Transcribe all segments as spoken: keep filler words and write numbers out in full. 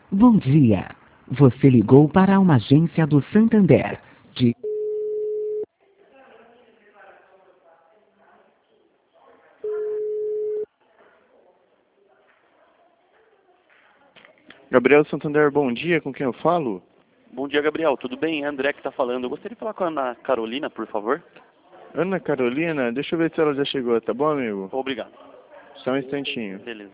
Bom dia. Você ligou para uma agência do Santander. De... Gabriel Santander, bom dia, com quem eu falo? Bom dia, Gabriel. Tudo bem? É André que está falando. Eu gostaria de falar com a Ana Carolina, por favor. Ana Carolina, deixa eu ver se ela já chegou, tá bom, amigo? Obrigado. Só um instantinho. Beleza.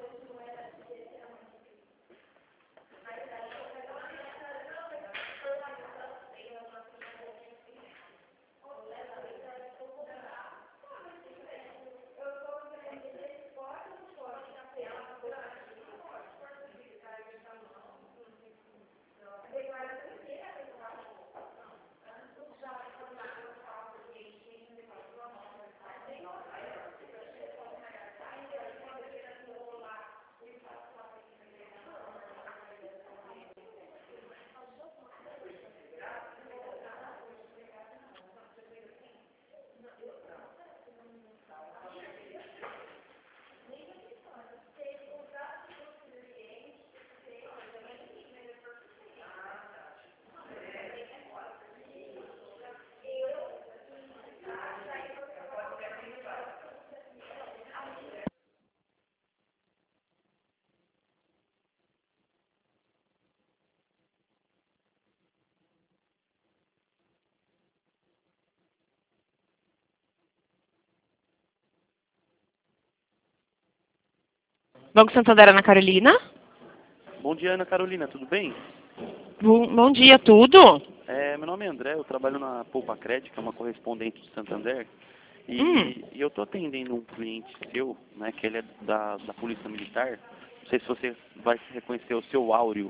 Banco Santander, Ana Carolina. Bom dia, Ana Carolina. Tudo bem? Bom, bom dia, tudo? É, meu nome é André. Eu trabalho na Poupa Cred, que é uma correspondente do Santander. E, Hum. e eu estou atendendo um cliente seu, né, que ele é da, da Polícia Militar. Não sei se você vai reconhecer o seu Áureo.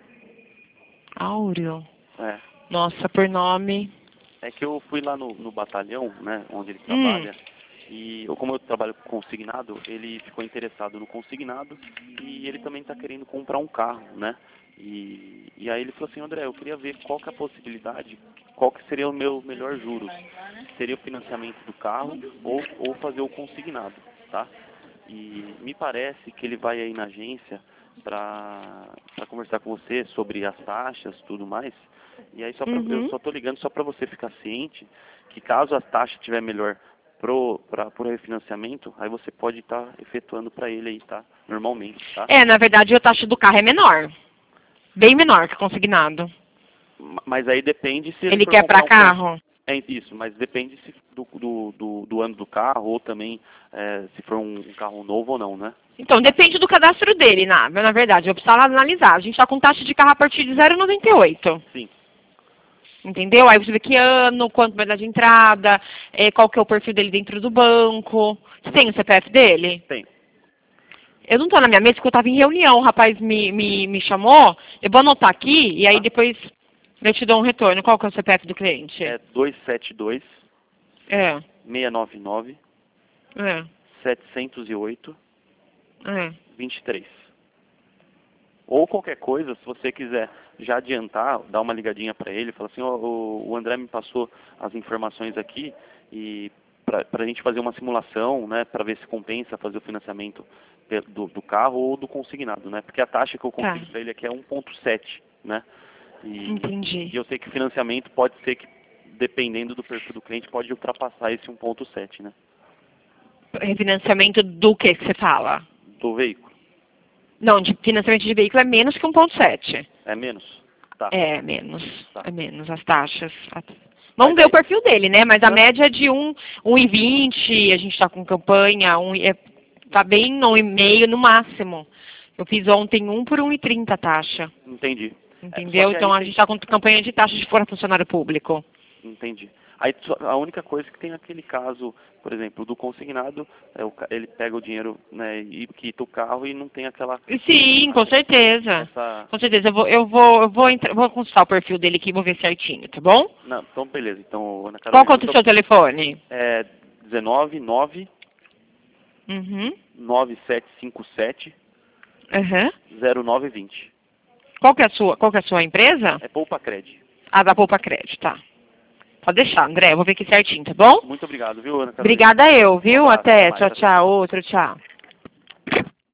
Áureo. É. Nossa, por nome. É que eu fui lá no, no batalhão, né, onde ele Hum. trabalha. E eu, como eu trabalho com consignado, ele ficou interessado no consignado e ele também está querendo comprar um carro, né? E, e aí ele falou assim, André, eu queria ver qual que é a possibilidade, qual que seria o meu melhor juros. Seria o financiamento do carro ou, ou fazer o consignado, tá? E me parece que ele vai aí na agência para conversar com você sobre as taxas e tudo mais. E aí só pra, Uhum. eu só estou ligando só para você ficar ciente que caso a taxa estiver melhor para o refinanciamento, aí você pode estar tá efetuando para ele aí, tá? Normalmente, tá? É, na verdade, a taxa do carro é menor. Bem menor que consignado. Mas aí depende se ele, Ele for quer para comprar um carro? É isso, mas depende se do, do, do, do ano do carro ou também é, se for um, um carro novo ou não, né? Então, depende do cadastro dele, na, na verdade. Eu precisava analisar. A gente está com taxa de carro a partir de zero vírgula noventa e oito. Sim. Entendeu? Aí você vê que ano, quanto vai dar de entrada, é, qual que é o perfil dele dentro do banco. Você tem o C P F dele? Tem. Eu não estou na minha mesa porque eu estava em reunião, o rapaz me, me, me chamou. Eu vou anotar aqui e aí Ah. depois eu te dou um retorno. Qual que é o C P F do cliente? É dois sete dois, É, seis nove nove, é, sete zero oito, é. vinte e três. Ou qualquer coisa, se você quiser já adiantar, dar uma ligadinha para ele, falar assim, ó, o, o André me passou as informações aqui e para a gente fazer uma simulação, né, para ver se compensa fazer o financiamento do, do carro ou do consignado, né? Porque a taxa que eu consigo Tá. para ele aqui é um ponto sete, né? E, Entendi. e eu sei que o financiamento pode ser que, dependendo do perfil do cliente, pode ultrapassar esse um ponto sete, né? Refinanciamento do que que você fala? Do veículo. Não, de financiamento de veículo é menos que um ponto sete. É menos? Tá. É, menos. Tá. É menos as taxas. Vamos Mas ver aí- o perfil dele, né? Mas a Não. média é de um, um e vinte, a gente está com campanha, um, é, tá bem um e meio no máximo. Eu fiz ontem um por um e trinta a taxa. Entendi. É, Entendeu? só que Então aí a tem- gente está com campanha de taxa de fora funcionário público. Entendi. Aí só- a única coisa que tem aquele caso, por exemplo, do consignado, é o ca- ele pega o dinheiro, né, e quita o carro e não tem aquela... E sim, com certeza. Essa... Com certeza. Eu vou, eu vou, eu vou, entra- vou consultar o perfil dele aqui e vou ver certinho, tá bom? Não, então beleza. Então, Ana Qual Carolina... que é o seu telefone? É dezenove, nove, Uhum. nove sete cinco sete, Uhum. zero nove vinte. Qual que é a sua, qual que é a sua empresa? É Poupa Cred. Ah, da Poupa Crédito, tá. Pode deixar, André, eu vou ver aqui certinho, tá bom? Muito obrigado, viu, Ana Carolina? Obrigada eu, viu? Um abraço, Até, até mais, tchau, tchau, tchau. Outro, tchau.